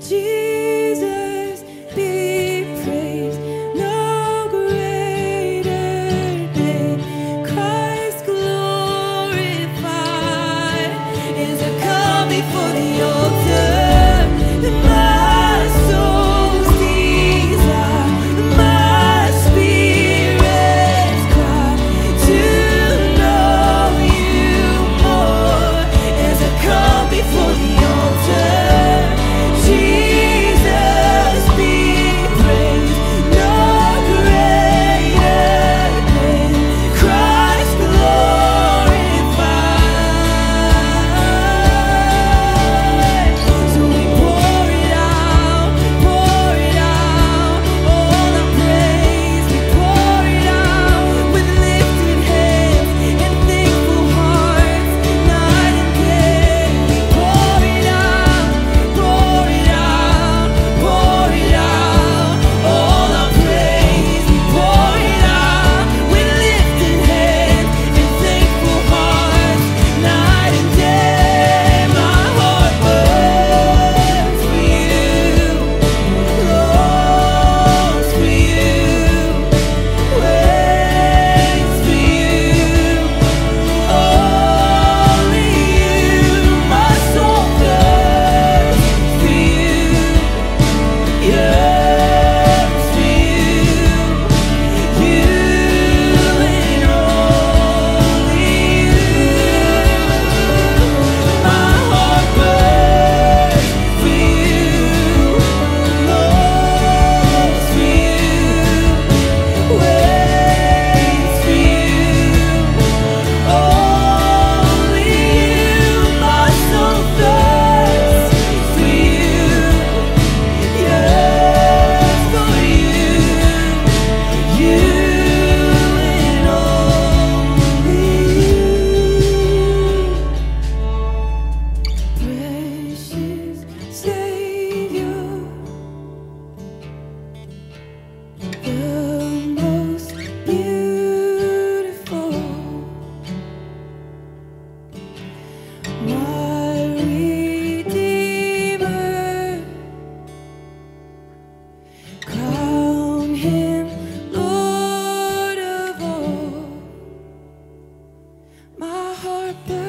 Jesus be praised. No greater name, Christ glorified. As I come before the altar, my soul's desire, my spirit's cry to know you more. As I come before the altar, Jesus be praised. No greater name, Christ glorified. So we pour it out, all our praise. We pour it out with lifted hands and thankful hearts, night and day. We pour it out, all our praise. We pour it out with lifted hands and thankful hearts, night and day. My heart burns for you, longs for you, waits for you, only you. My soul thirsts for you, yearns for you, and only you. My heart burns for you, longs for you, waits for you, only you. My soul thirsts for you, yearns for you, and only you. Precious Savior, the most beautiful, my Redeemer. Crown him Lord of all. My heart burns